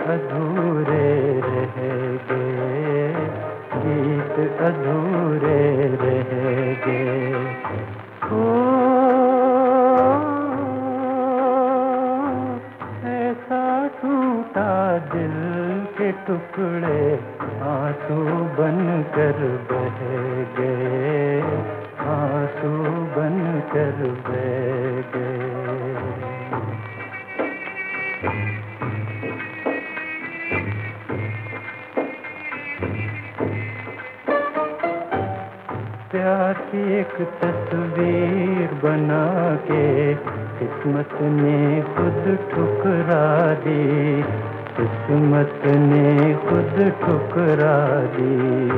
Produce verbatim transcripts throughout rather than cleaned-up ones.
अधूरे रह गए, गीत अधूरे रह गए। ओ ऐसा टूटा दिल के टुकड़े आंसू बन कर बह गए, आंसू बन कर बह गए। प्यार की एक तस्वीर बना के किस्मत ने खुद ठुकरा दी, किस्मत ने खुद ठुकरा दी।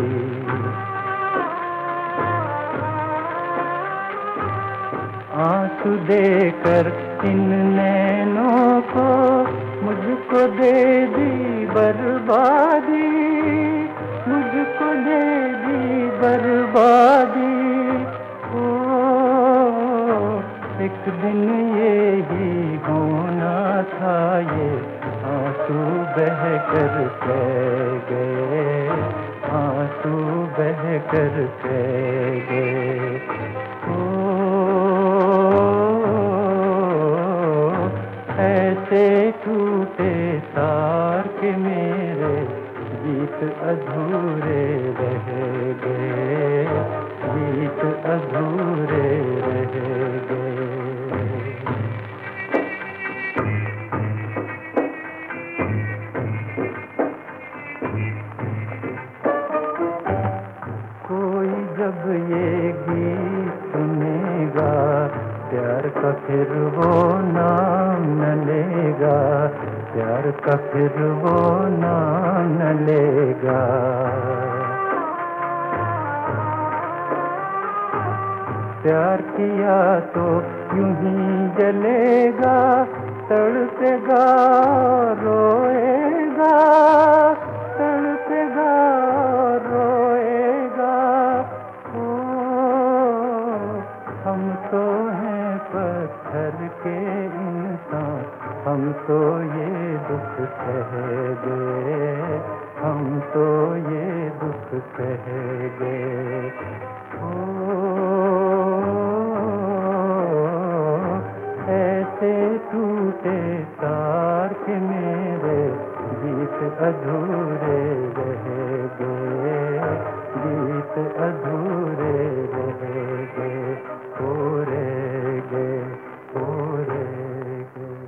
आंसू देकर इन नैनों को मुझको दे दी बर्बादी, मुझको दे दी बर्बादी। ओ एक दिन ये ही होना था, ये आंसू बह कर बह गए, आंसू बह कर बह गए। ओ ऐसे टूटे तार के मेरे गीत अधूरे रह गए, गीत अधूरे रह गए। कोई जब ये गीत सुनेगा, प्यार का फिर वो नाम न लेगा, प्यार का फिर वो नाम न लेगा। प्यार किया तो यूं ही जलेगा, तड़पेगा रोएगा, तड़पेगा रोएगा। ओ हम तो हैं पत्थर के इंसान, हम तो ये दुख सह गए, हम तो ये दुख सह गए। ओ ऐसे टूटे तार के मेरे गीत अधूरे रह गए, गीत अधूरे